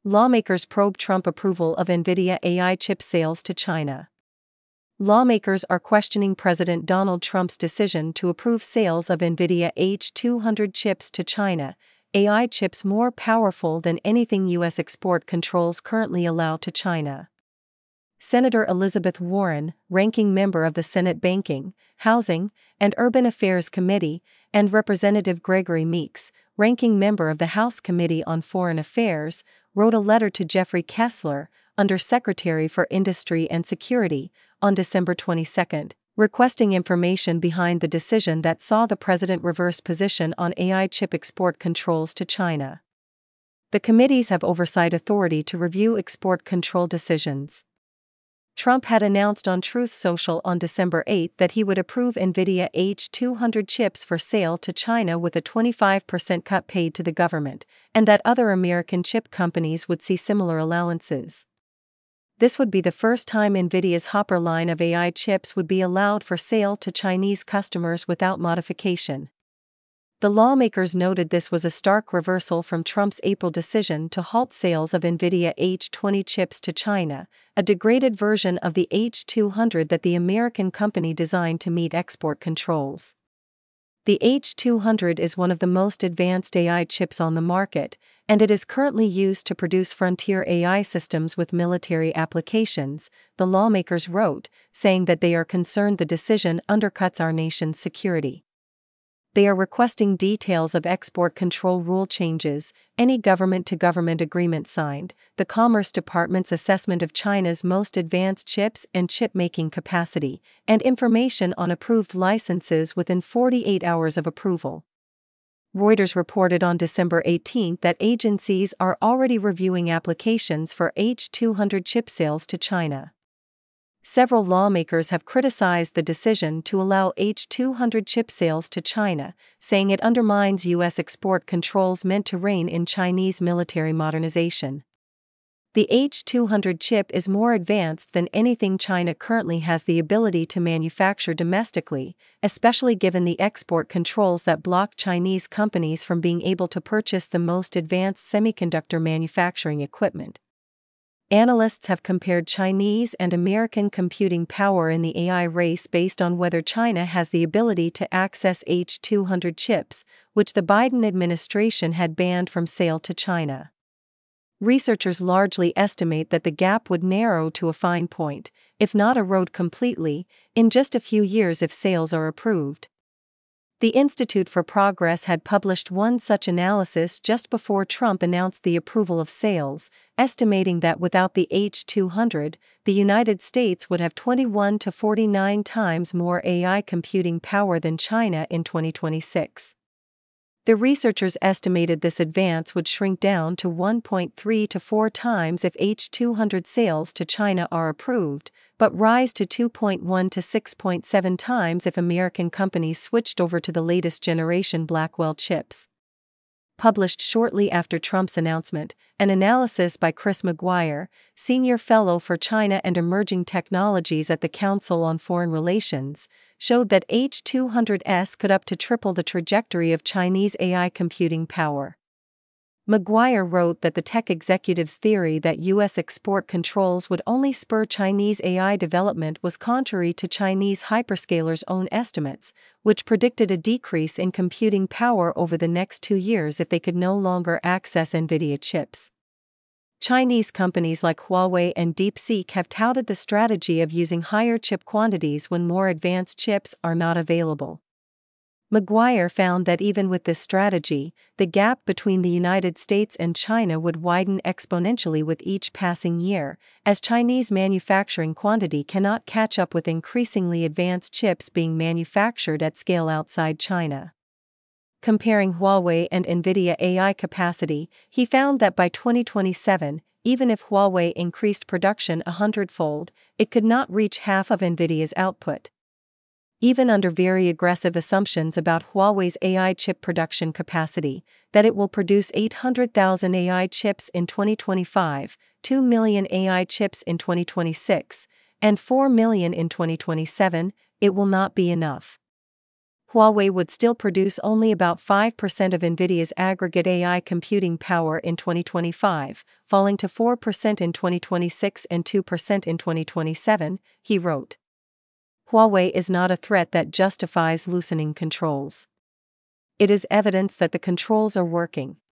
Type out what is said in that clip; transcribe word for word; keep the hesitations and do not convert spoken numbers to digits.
Lawmakers probe Trump approval of NVIDIA A I chip sales to China. Lawmakers are questioning President Donald Trump's decision to approve sales of NVIDIA H two hundred chips to China, A I chips more powerful than anything U S export controls currently allow to China. Senator Elizabeth Warren, ranking member of the Senate Banking, Housing, and Urban Affairs Committee, and Representative Gregory Meeks, ranking member of the House Committee on Foreign Affairs, wrote a letter to Jeffrey Kessler, Undersecretary for Industry and Security, on December twenty-second, requesting information behind the decision that saw the president reverse position on A I chip export controls to China. The committees have oversight authority to review export control decisions. Trump had announced on Truth Social on December eighth that he would approve NVIDIA H two hundred chips for sale to China with a twenty-five percent cut paid to the government, and that other American chip companies would see similar allowances. This would be the first time NVIDIA's Hopper line of A I chips would be allowed for sale to Chinese customers without modification. The lawmakers noted this was a stark reversal from Trump's April decision to halt sales of NVIDIA H twenty chips to China, a degraded version of the H two hundred that the American company designed to meet export controls. The H two hundred is one of the most advanced A I chips on the market, and it is currently used to produce frontier A I systems with military applications, the lawmakers wrote, saying that they are concerned the decision undercuts our nation's security. They are requesting details of export control rule changes, any government-to-government agreement signed, the Commerce Department's assessment of China's most advanced chips and chip-making capacity, and information on approved licenses within forty-eight hours of approval. Reuters reported on December eighteenth that agencies are already reviewing applications for H two hundred chip sales to China. Several lawmakers have criticized the decision to allow H two hundred chip sales to China, saying it undermines U S export controls meant to rein in Chinese military modernization. The H two hundred chip is more advanced than anything China currently has the ability to manufacture domestically, especially given the export controls that block Chinese companies from being able to purchase the most advanced semiconductor manufacturing equipment. Analysts have compared Chinese and American computing power in the A I race based on whether China has the ability to access H two hundred chips, which the Biden administration had banned from sale to China. Researchers largely estimate that the gap would narrow to a fine point, if not erode completely, in just a few years if sales are approved. The Institute for Progress had published one such analysis just before Trump announced the approval of sales, estimating that without the H two hundred, the United States would have twenty-one to forty-nine times more A I computing power than China in twenty twenty-six. The researchers estimated this advance would shrink down to one point three to four times if H two hundred sales to China are approved, but rise to two point one to six point seven times if American companies switched over to the latest generation Blackwell chips. Published shortly after Trump's announcement, an analysis by Chris McGuire, Senior Fellow for China and Emerging Technologies at the Council on Foreign Relations, showed that H two hundred S could up to triple the trajectory of Chinese A I computing power. McGuire wrote that the tech executive's theory that U S export controls would only spur Chinese A I development was contrary to Chinese hyperscalers' own estimates, which predicted a decrease in computing power over the next two years if they could no longer access NVIDIA chips. Chinese companies like Huawei and DeepSeek have touted the strategy of using higher chip quantities when more advanced chips are not available. McGuire found that even with this strategy, the gap between the United States and China would widen exponentially with each passing year, as Chinese manufacturing quantity cannot catch up with increasingly advanced chips being manufactured at scale outside China. Comparing Huawei and NVIDIA A I capacity, he found that by twenty twenty-seven, even if Huawei increased production a hundredfold, it could not reach half of NVIDIA's output. Even under very aggressive assumptions about Huawei's A I chip production capacity, that it will produce eight hundred thousand A I chips in twenty twenty-five, two million A I chips in twenty twenty-six, and four million in twenty twenty-seven, it will not be enough. Huawei would still produce only about five percent of NVIDIA's aggregate A I computing power in twenty twenty-five, falling to four percent in twenty twenty-six and two percent in twenty twenty-seven, he wrote. Huawei is not a threat that justifies loosening controls. It is evidence that the controls are working.